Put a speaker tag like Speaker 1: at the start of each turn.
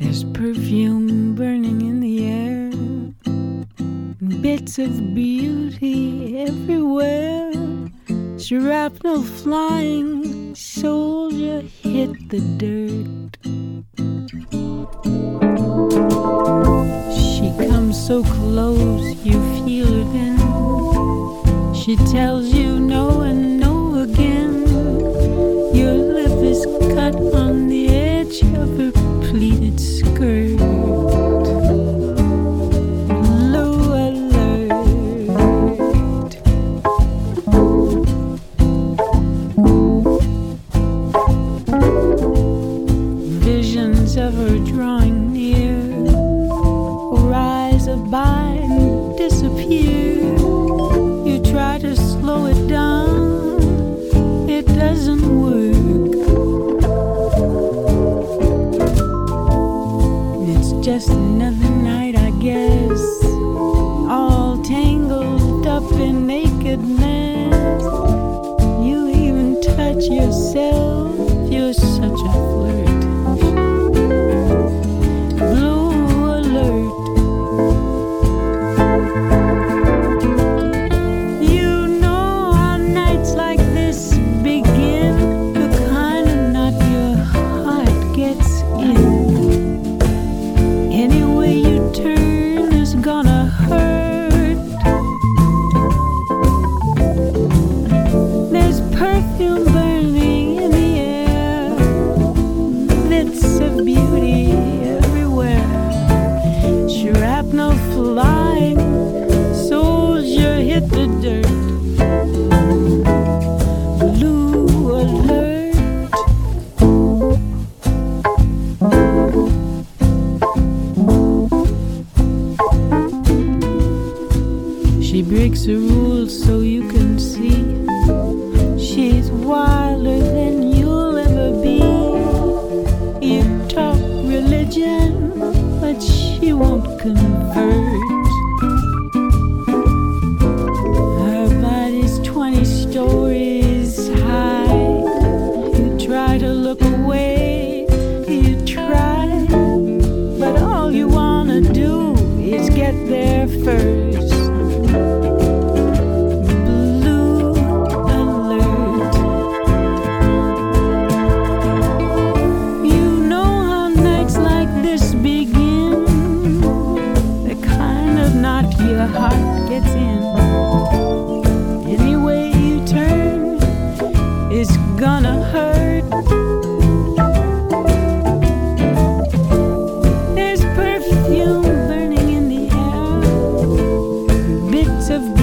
Speaker 1: There's perfume burning in the air, bits of beauty everywhere. Shrapnel flying, soldier hit the dirt. She comes so close, you feel her then. She tells you no and no again. Your lip is cut on the edge of her pleated skirt. Blue alert. Visions of her drawing near rise up by and disappear. You try to slow it down, it doesn't work. It's just another night, I guess, all tangled up in nakedness. You even touch yourself, you're such a flirt. Blue alert. You know how nights like this begin, the kind of knot your heart gets in. Any way you turn is gonna hurt. There's perfume burning in the air, bits of beauty everywhere. Shrapnel flying, soldier hit the dirt. Blue alert. She breaks the rules so you can see. She's wilder than you'll ever be. You talk religion, but she won't convert. Her body's 20 stories high. You try to look away, you try, but all you wanna do is get there first. Blue alert. You know how nights like this begin, the kind of knot your heart gets in. Any way you turn, it's gonna hurt. There's perfume burning in the air, bits of